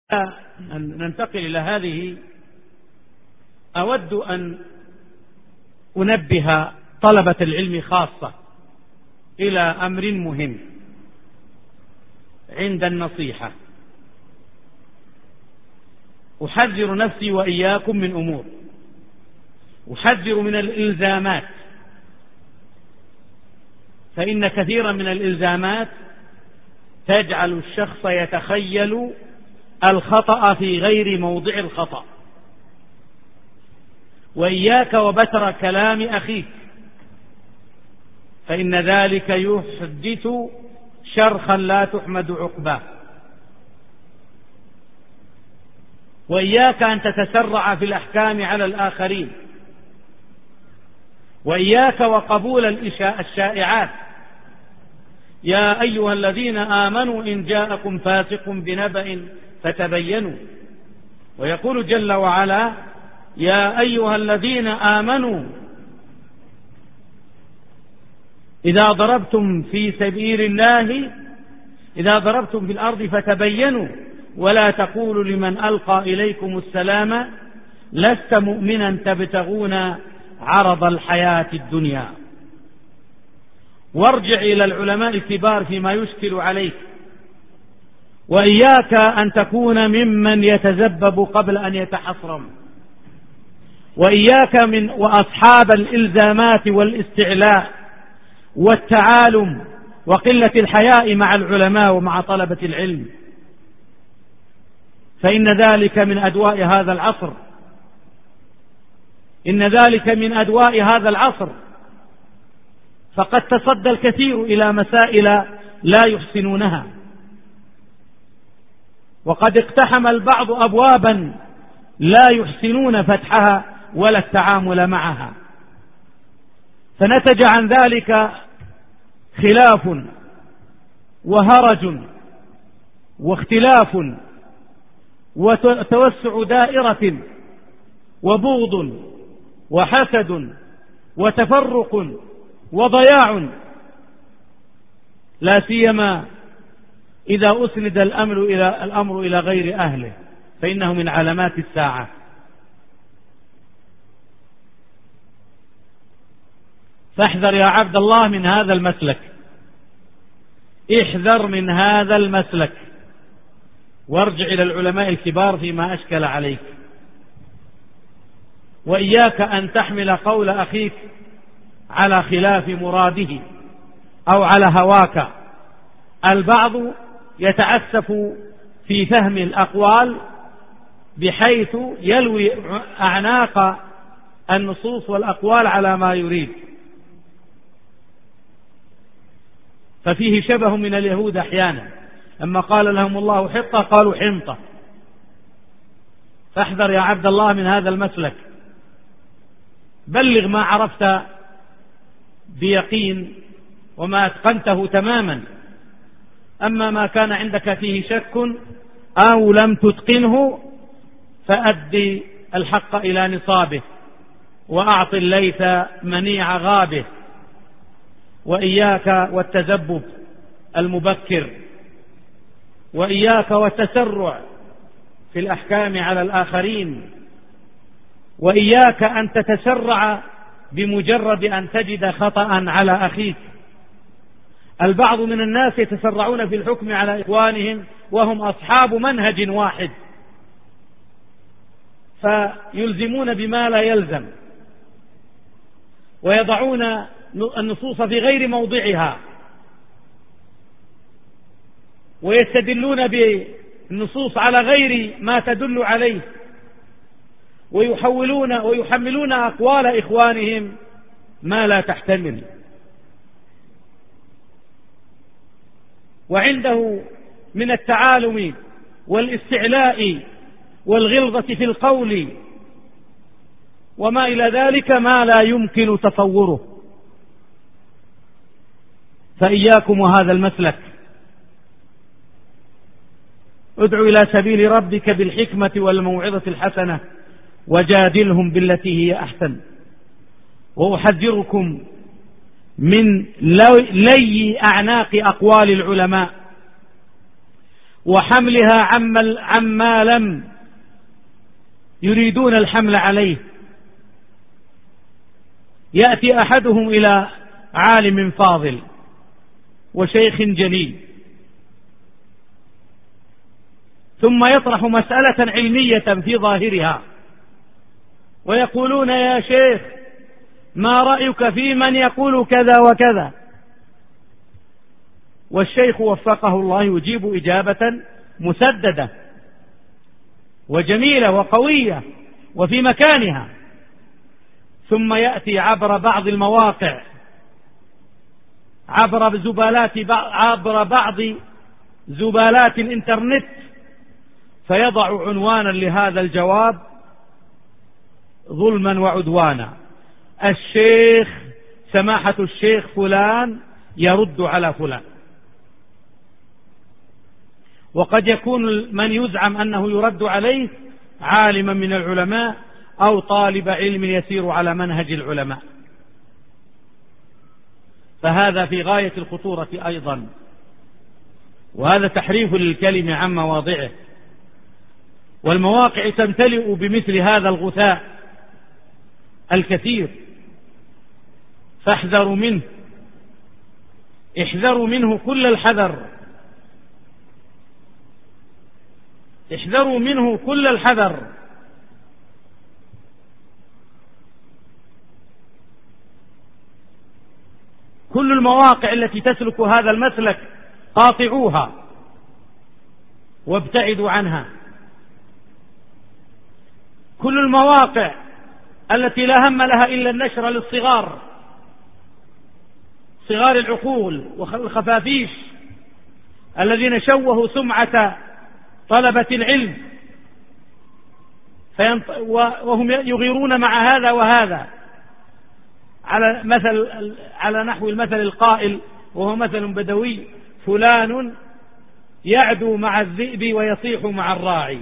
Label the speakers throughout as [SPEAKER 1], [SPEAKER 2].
[SPEAKER 1] أن ننتقل إلى هذه، أود أن أنبه طلبة العلم خاصة إلى أمر مهم عند النصيحة. أحذر نفسي وإياكم من أمور، أحذر من الإلزامات، فإن كثيرا من الإلزامات تجعل الشخص يتخيل الخطأ في غير موضع الخطأ. وإياك وبتر كلام أخيك، فإن ذلك يحدث شرخا لا تحمد عقباه. وإياك أن تتسرع في الأحكام على الآخرين، وإياك وقبول الشائعات. يا أيها الذين آمنوا إن جاءكم فاسق بنبأ فتبينوا. ويقول جل وعلا: يا أيها الذين آمنوا إذا ضربتم في سبيل الله، إذا ضربتم في الأرض فتبينوا ولا تقولوا لمن ألقى إليكم السلام لست مؤمنا تبتغون عرض الحياة الدنيا. وارجع إلى العلماء الكبار فيما يشكل عليك، وإياك أن تكون ممن يتذبب قبل أن يتحصرم، وإياك وأصحاب الإلزامات والاستعلاء والتعالم وقلة الحياء مع العلماء ومع طلبة العلم، فإن ذلك من أدواء هذا العصر، إن ذلك من أدواء هذا العصر. فقد تصدى الكثير إلى مسائل لا يحسنونها، وقد اقتحم البعض أبوابا لا يحسنون فتحها ولا التعامل معها، فنتج عن ذلك خلاف وهرج واختلاف وتوسع دائرة وبغض وحسد وتفرق وضياع، لا سيما إذا أسند الأمر إلى غير أهله، فإنه من علامات الساعة. فاحذر يا عبد الله من هذا المسلك، احذر من هذا المسلك، وارجع إلى العلماء الكبار فيما أشكل عليك. وإياك أن تحمل قول أخيك على خلاف مراده أو على هواك. البعض يتعسف في فهم الأقوال بحيث يلوي أعناق النصوص والأقوال على ما يريد، ففيه شبه من اليهود أحيانا، لما قال لهم الله حطة قالوا حنطة. فاحذر يا عبد الله من هذا المسلك، بلغ ما عرفت بيقين وما أتقنته تماما. أما ما كان عندك فيه شك أو لم تتقنه فأدي الحق إلى نصابه، وأعط الليث منيع غابه. وإياك والتذبب المبكر، وإياك والتسرع في الأحكام على الآخرين، وإياك أن تتسرع بمجرد أن تجد خطأ على أخيك. البعض من الناس يتسرعون في الحكم على إخوانهم وهم أصحاب منهج واحد، فيلزمون بما لا يلزم، ويضعون النصوص في غير موضعها، ويستدلون بالنصوص على غير ما تدل عليه، ويحملون أقوال إخوانهم ما لا تحتمل. وعنده من التعالم والاستعلاء والغلظة في القول وما إلى ذلك ما لا يمكن تصوره. فإياكم وهذا المسلك، ادعو إلى سبيل ربك بالحكمة والموعظة الحسنة وجادلهم بالتي هي أحسن. وأحذركم من لي أعناق أقوال العلماء، وحملها عما لم يريدون الحمل عليه. يأتي أحدهم إلى عالم فاضل وشيخ جليل ثم يطرح مسألة علمية في ظاهرها ويقولون: يا شيخ، ما رأيك في من يقول كذا وكذا؟ والشيخ وفقه الله يجيب إجابة مسددة وجميلة وقوية وفي مكانها، ثم يأتي عبر بعض المواقع، عبر بعض زبالات الإنترنت، فيضع عنوانا لهذا الجواب ظلما وعدوانا: الشيخ سماحة الشيخ فلان يرد على فلان. وقد يكون من يزعم أنه يرد عليه عالما من العلماء أو طالب علم يسير على منهج العلماء، فهذا في غاية الخطورة أيضا، وهذا تحريف للكلم عن مواضعه. والمواقع تمتلئ بمثل هذا الغثاء الكثير، فاحذروا منه، احذروا منه كل الحذر، احذروا منه كل الحذر. كل المواقع التي تسلك هذا المسلك قاطعوها وابتعدوا عنها. كل المواقع التي لا هم لها إلا النشر للصغار، صغار العقول والخفافيش الذين شوهوا سمعة طلبة العلم، وهم يغيرون مع هذا وهذا، على نحو المثل القائل وهو مثل بدوي: فلان يعدو مع الذئب ويصيح مع الراعي.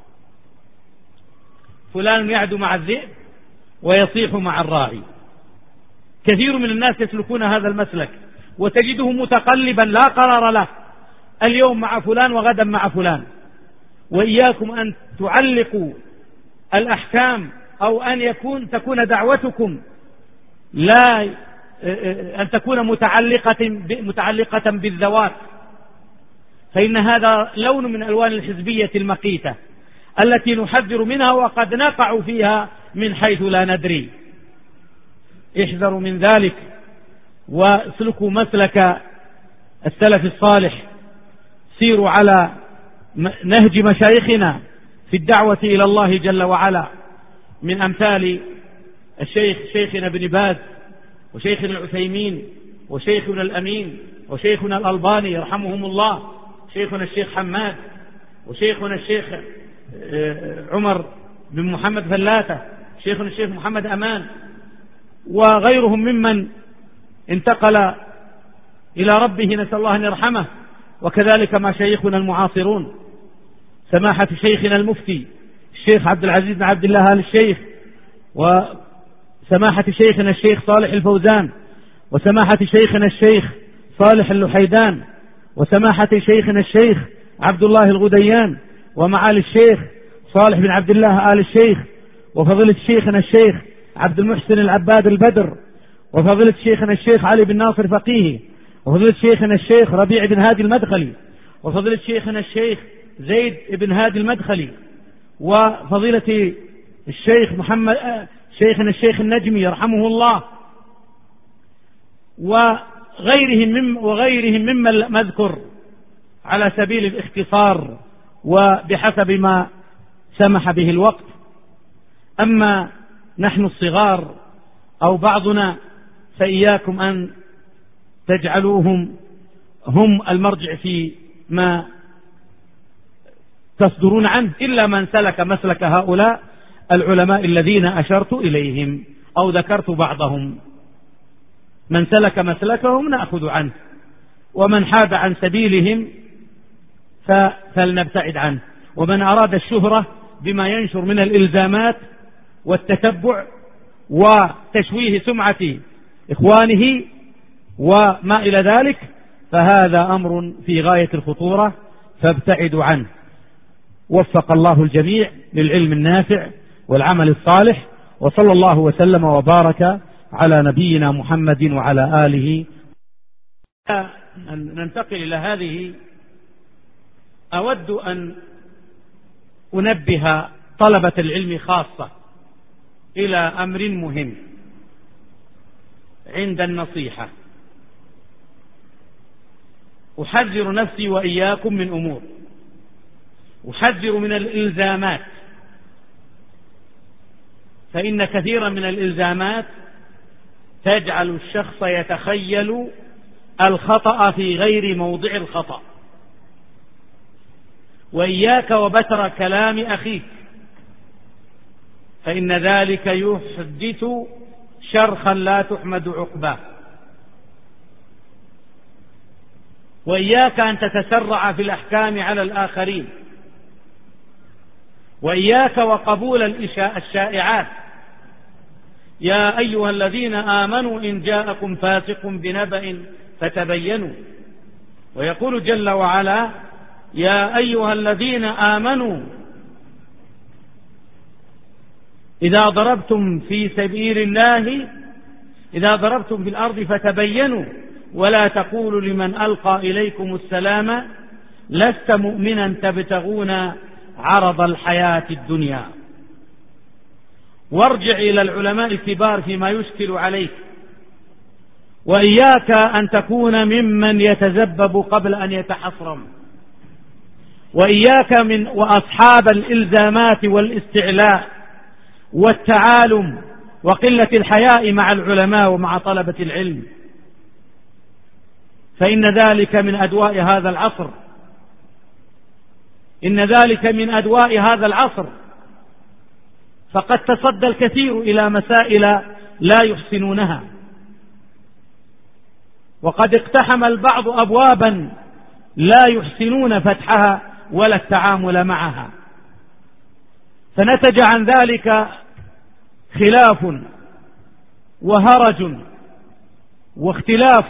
[SPEAKER 1] فلان يعدو مع الذئب ويصيح مع الراعي. كثير من الناس يسلكون هذا المسلك وتجده متقلبا لا قرار له، اليوم مع فلان وغدا مع فلان. وإياكم أن تعلقوا الأحكام أو أن تكون دعوتكم لا أن تكون متعلقة بالذوات، فإن هذا لون من ألوان الحزبية المقيتة التي نحذر منها وقد نقع فيها من حيث لا ندري. احذروا من ذلك واسلكوا مسلك السلف الصالح، سيروا على نهج مشايخنا في الدعوة إلى الله جل وعلا، من أمثال شيخنا ابن باز وشيخنا العثيمين وشيخنا الأمين وشيخنا الألباني يرحمهم الله، شيخنا الشيخ حماد وشيخنا الشيخ عمر بن محمد فلاتة، شيخنا الشيخ محمد أمان، وغيرهم ممن انتقل إلى ربه، نسأل الله أن يرحمه. وكذلك مشايخنا المعاصرون، سماحة شيخنا المفتي الشيخ عبد العزيز بن عبد الله آل الشيخ، وسماحة شيخنا الشيخ صالح الفوزان، وسماحة شيخنا الشيخ صالح اللحيدان، وسماحة شيخنا الشيخ عبد الله الغديان، ومعالي الشيخ صالح بن عبد الله آل الشيخ، وفضيلة شيخنا الشيخ عبد المحسن العباد البدر، وفضيلة شيخنا الشيخ علي بن ناصر فقيهي، وفضيلة شيخنا الشيخ ربيع بن هادي المدخلي، وفضيلة شيخنا الشيخ زيد بن هادي المدخلي، وفضيلة الشيخ شيخنا الشيخ النجمي يرحمه الله، وغيرهم ممن مذكر على سبيل الاختصار وبحسب ما سمح به الوقت. أما نحن الصغار أو بعضنا فإياكم أن تجعلوهم هم المرجع في ما تصدرون عنه، إلا من سلك مسلك هؤلاء العلماء الذين أشرت إليهم أو ذكرت بعضهم. من سلك مسلكهم نأخذ عنه، ومن حاد عن سبيلهم فلنبتعد عنه. ومن أراد الشهرة بما ينشر من الإلزامات والتتبع وتشويه سمعة إخوانه وما إلى ذلك، فهذا أمر في غاية الخطورة، فابتعدوا عنه. وفق الله الجميع للعلم النافع والعمل الصالح، وصلى الله وسلم وبارك على نبينا محمد وعلى آله. ننتقل إلى هذه. أود أن أنبه طلبة العلم خاصة إلى أمر مهم عند النصيحة. أحذر نفسي وإياكم من أمور، أحذر من الإلزامات، فإن كثيرا من الإلزامات تجعل الشخص يتخيل الخطأ في غير موضع الخطأ. وإياك وبتر كلام أخيك، فإن ذلك يحدث شرخا لا تحمد عقباه. وإياك أن تتسرع في الأحكام على الآخرين، وإياك وقبول الشائعات. يا أيها الذين آمنوا إن جاءكم فاسق بنبأ فتبينوا. ويقول جل وعلا: يا أيها الذين آمنوا إذا ضربتم في سبيل الله، إذا ضربتم في الأرض فتبينوا ولا تقولوا لمن ألقى إليكم السلام لست مؤمنا تبتغون عرض الحياة الدنيا. وارجع إلى العلماء الكبار فيما يشكل عليك، وإياك أن تكون ممن يتذبب قبل أن يتحصرم، وإياك وأصحاب الإلزامات والاستعلاء والتعالم وقلة الحياء مع العلماء ومع طلبة العلم، فإن ذلك من أدواء هذا العصر. إن ذلك من أدواء هذا العصر. فقد تصدى الكثير إلى مسائل لا يحسنونها، وقد اقتحم البعض أبوابا لا يحسنون فتحها ولا التعامل معها، فنتج عن ذلك خلاف وهرج واختلاف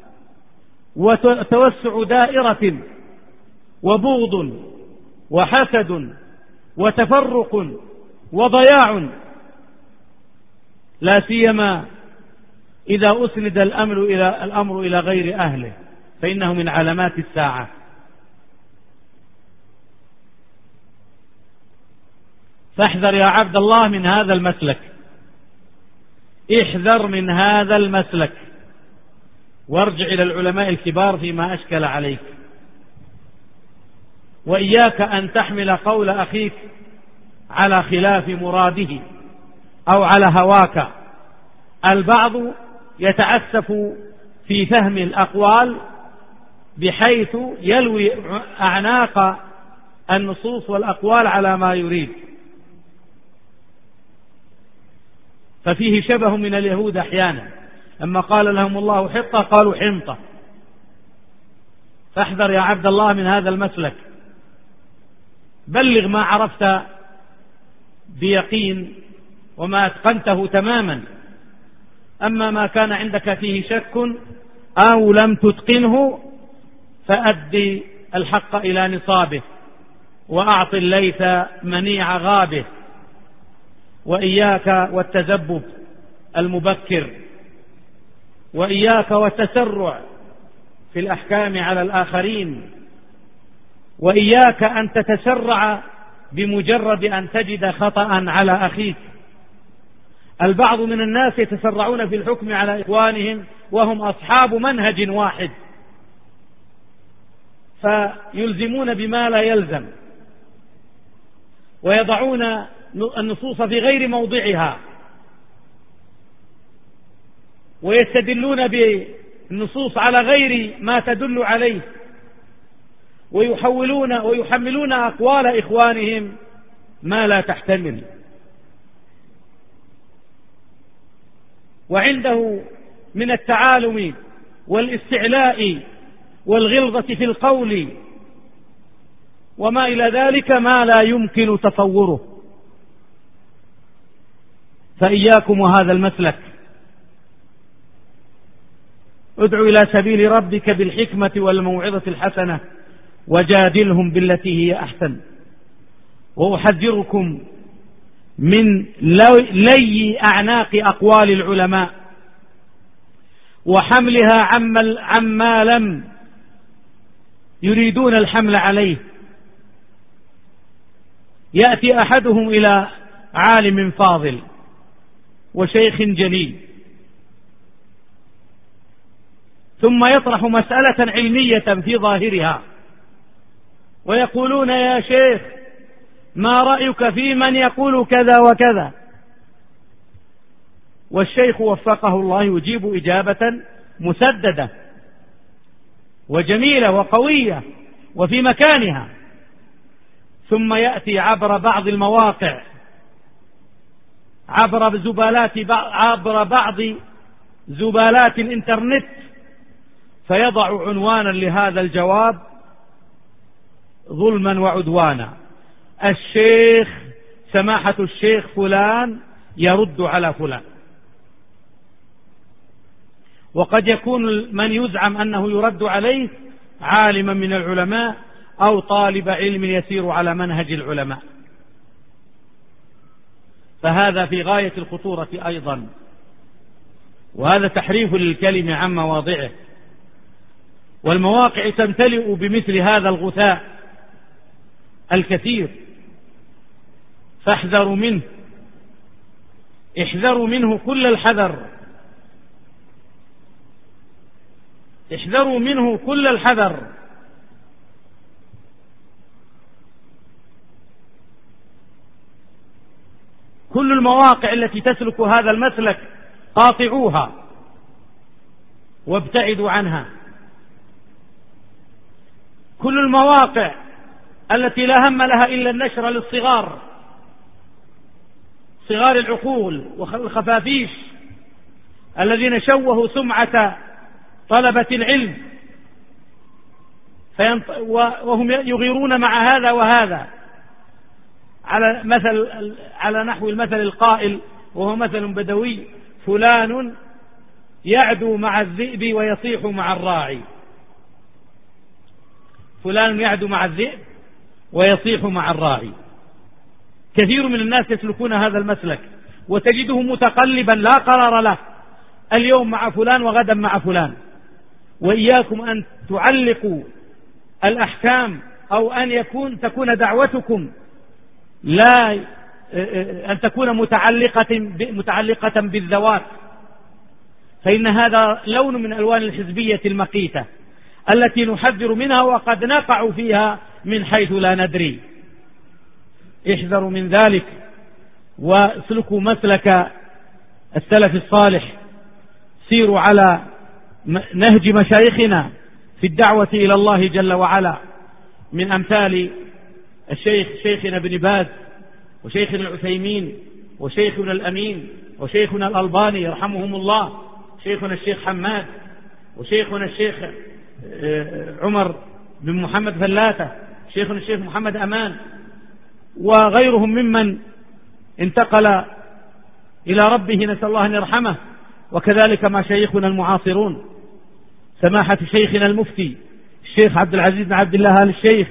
[SPEAKER 1] وتوسع دائرة وبغض وحسد وتفرق وضياع، لا سيما إذا أسند الأمر إلى غير أهله، فإنه من علامات الساعة. فاحذر يا عبد الله من هذا المسلك، احذر من هذا المسلك، وارجع إلى العلماء الكبار فيما أشكل عليك. وإياك أن تحمل قول أخيك على خلاف مراده أو على هواك. البعض يتعسف في فهم الأقوال بحيث يلوي أعناق النصوص والأقوال على ما يريد، ففيه شبه من اليهود أحيانا، لما قال لهم الله حطة قالوا حنطة. فاحذر يا عبد الله من هذا المسلك، بلغ ما عرفت بيقين وما أتقنته تماما. أما ما كان عندك فيه شك أو لم تتقنه فأدي الحق إلى نصابه، وأعط الليث منيع غابه. وإياك والتذبب المبكر، وإياك والتسرع في الأحكام على الآخرين، وإياك أن تتسرع بمجرد أن تجد خطأ على أخيك. البعض من الناس يتسرعون في الحكم على إخوانهم وهم أصحاب منهج واحد، فيلزمون بما لا يلزم، ويضعون النصوص في غير موضعها، ويستدلون بالنصوص على غير ما تدل عليه، ويحملون أقوال إخوانهم ما لا تحتمل. وعنده من التعالم والاستعلاء والغلظة في القول وما إلى ذلك ما لا يمكن تصوره. فإياكم وهذا المسلك. ادع إلى سبيل ربك بالحكمة والموعظة الحسنة وجادلهم بالتي هي أحسن. وأحذركم من لي أعناق أقوال العلماء وحملها عما لم يريدون الحمل عليه. يأتي أحدهم إلى عالم فاضل وشيخ جليل ثم يطرح مسألة علمية في ظاهرها ويقولون: يا شيخ، ما رأيك في من يقول كذا وكذا؟ والشيخ وفقه الله يجيب إجابة مسددة وجميلة وقوية وفي مكانها، ثم يأتي عبر بعض المواقع، عبر بعض زبالات الإنترنت، فيضع عنوانا لهذا الجواب ظلما وعدوانا: الشيخ سماحة الشيخ فلان يرد على فلان. وقد يكون من يزعم أنه يرد عليه عالما من العلماء أو طالب علم يسير على منهج العلماء، فهذا في غاية الخطورة أيضا، وهذا تحريف للكلم عن مواضعه. والمواقع تمتلئ بمثل هذا الغثاء الكثير، فاحذروا منه، احذروا منه كل الحذر، احذروا منه كل الحذر. كل المواقع التي تسلك هذا المسلك قاطعوها وابتعدوا عنها. كل المواقع التي لا هم لها إلا النشر للصغار، صغار العقول والخفافيش الذين شوهوا سمعة طلبة العلم، وهم يغيرون مع هذا وهذا، على نحو المثل القائل وهو مثل بدوي: فلان يعدو مع الذئب ويصيح مع الراعي. فلان يعدو مع الذئب ويصيح مع الراعي. كثير من الناس يسلكون هذا المسلك وتجده متقلبا لا قرار له، اليوم مع فلان وغدا مع فلان. وإياكم أن تعلقوا الأحكام أو أن تكون دعوتكم لا أن تكون متعلقة بالذوات، فإن هذا لون من ألوان الحزبية المقيتة التي نحذر منها وقد نقع فيها من حيث لا ندري. احذروا من ذلك واسلكوا مسلك السلف الصالح، سيروا على نهج مشايخنا في الدعوة إلى الله جل وعلا، من أمثال شيخنا ابن باز وشيخنا العثيمين وشيخنا الأمين وشيخنا الألباني يرحمهم الله، شيخنا الشيخ حماد وشيخنا الشيخ عمر بن محمد فلاتة، شيخنا الشيخ محمد أمان، وغيرهم ممن انتقل إلى ربه، نسأل الله أن يرحمه. وكذلك مع شيخنا المعاصرون، سماحة شيخنا المفتي الشيخ عبد العزيز بن عبد الله آل الشيخ،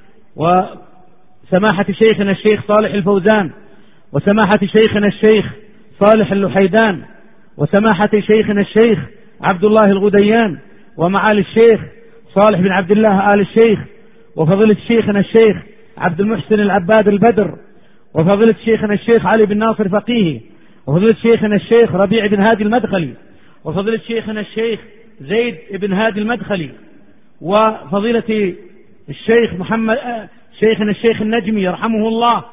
[SPEAKER 1] وسماحة شيخنا الشيخ صالح الفوزان، وسماحة شيخنا الشيخ صالح اللحيدان، وسماحة شيخنا الشيخ عبد الله الغديان، ومعالي الشيخ صالح بن عبد الله آل الشيخ، وفضيلة شيخنا الشيخ عبد المحسن العباد البدر، وفضيلة شيخنا الشيخ علي بن ناصر فقيهي، وفضيلة شيخنا الشيخ ربيع بن هادي المدخلي، وفضيلة شيخنا الشيخ زيد بن هادي المدخلي، وفضيلة الشيخ شيخنا الشيخ النجمي يرحمه الله،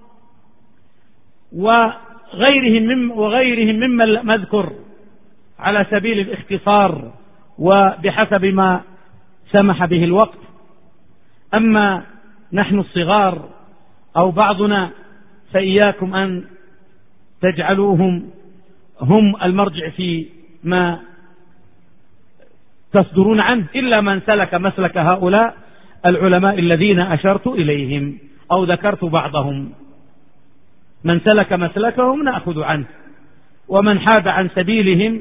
[SPEAKER 1] وغيرهم ممن نذكر على سبيل الاختصار وبحسب ما سمح به الوقت. أما نحن الصغار أو بعضنا فإياكم أن تجعلوهم هم المرجع في ما تصدرون عنه، إلا من سلك مسلك هؤلاء العلماء الذين أشرت إليهم أو ذكرت بعضهم. من سلك مسلكهم نأخذ عنه، ومن حاد عن سبيلهم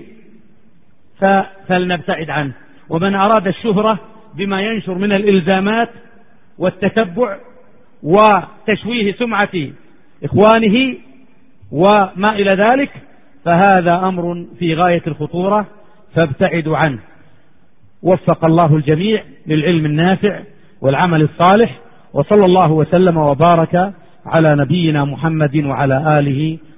[SPEAKER 1] فلنبتعد عنه. ومن أراد الشهرة بما ينشر من الإلزامات والتتبع وتشويه سمعة إخوانه وما إلى ذلك، فهذا أمر في غاية الخطورة، فابتعدوا عنه. وفق الله الجميع للعلم النافع والعمل الصالح، وصلى الله وسلم وبارك على نبينا محمد وعلى آله